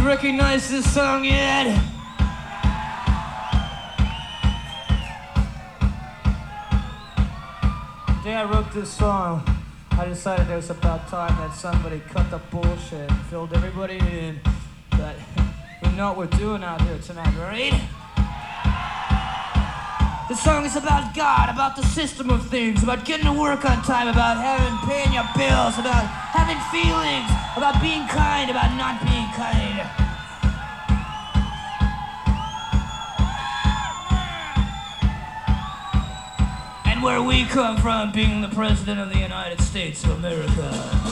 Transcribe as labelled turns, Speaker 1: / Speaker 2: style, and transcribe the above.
Speaker 1: recognize this song yet? The day I wrote this song, I decided it was about time that somebody cut the bullshit and filled everybody in that we know what we're doing out here tonight, right? This song is about God, about the system of things, about getting to work on time, about paying your bills, about having feelings, about being kind, about not being kind. And where we come from, being the President of the United States of America.